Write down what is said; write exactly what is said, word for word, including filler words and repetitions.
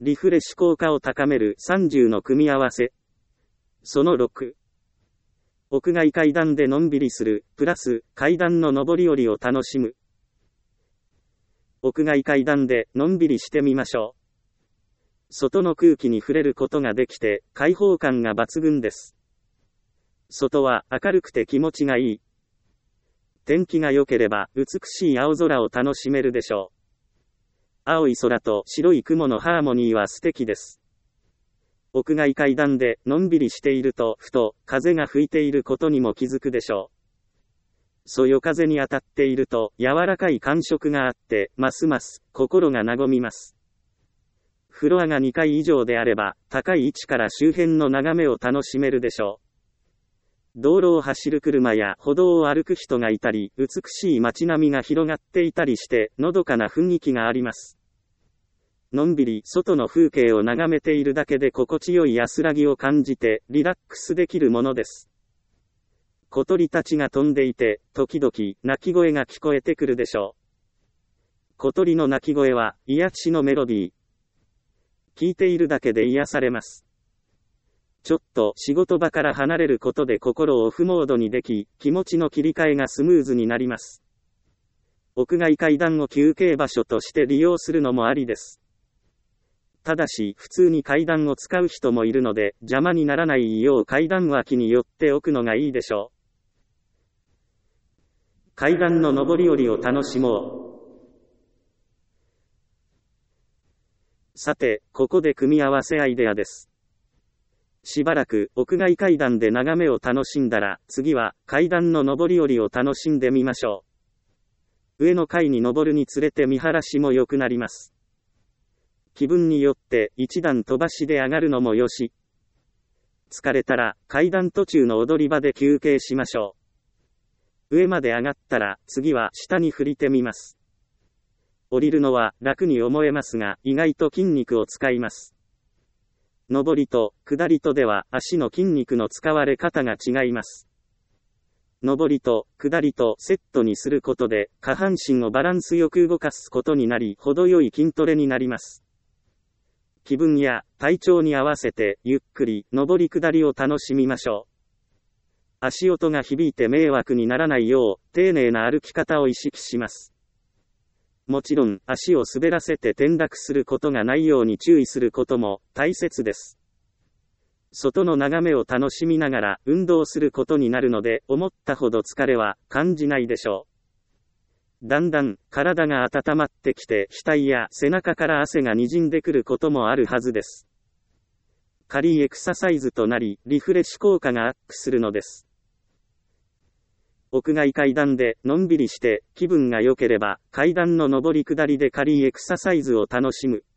リフレッシュ効果を高めるさんじゅうの組み合わせ。そのろく。屋外階段でのんびりする、プラス階段の上り下りを楽しむ。屋外階段でのんびりしてみましょう。外の空気に触れることができて、開放感が抜群です。外は明るくて気持ちがいい。天気が良ければ美しい青空を楽しめるでしょう。青い空と白い雲のハーモニーは素敵です。屋外階段でのんびりしていると、ふと風が吹いていることにも気づくでしょう。そよ風に当たっていると柔らかい感触があって、ますます心が和みます。フロアがにかい以上であれば、高い位置から周辺の眺めを楽しめるでしょう。道路を走る車や歩道を歩く人がいたり、美しい街並みが広がっていたりして、のどかな雰囲気があります。のんびり外の風景を眺めているだけで心地よい安らぎを感じて、リラックスできるものです。小鳥たちが飛んでいて、時々、鳴き声が聞こえてくるでしょう。小鳥の鳴き声は、癒しのメロディー。聞いているだけで癒されます。ちょっと仕事場から離れることで心をオフモードにでき、気持ちの切り替えがスムーズになります。屋外階段を休憩場所として利用するのもありです。ただし、普通に階段を使う人もいるので、邪魔にならないよう階段脇に寄っておくのがいいでしょう。階段の上り下りを楽しもう。さて、ここで組み合わせアイデアです。しばらく屋外階段で眺めを楽しんだら、次は階段の上り下りを楽しんでみましょう。上の階に登るにつれて見晴らしも良くなります。気分によって一段飛ばしで上がるのもよし。疲れたら階段途中の踊り場で休憩しましょう。上まで上がったら次は下に降りてみます。降りるのは楽に思えますが、意外と筋肉を使います。上りと下りとでは足の筋肉の使われ方が違います。上りと下りとセットにすることで下半身をバランスよく動かすことになり、程よい筋トレになります。気分や体調に合わせてゆっくり上り下りを楽しみましょう。足音が響いて迷惑にならないよう丁寧な歩き方を意識します。もちろん足を滑らせて転落することがないように注意することも大切です。外の眺めを楽しみながら運動することになるので、思ったほど疲れは感じないでしょう。だんだん体が温まってきて、額や背中から汗が滲んでくることもあるはずです。軽いエクササイズとなり、リフレッシュ効果がアップするのです。屋外階段でのんびりして気分が良ければ、階段の上り下りで軽いエクササイズを楽しむ。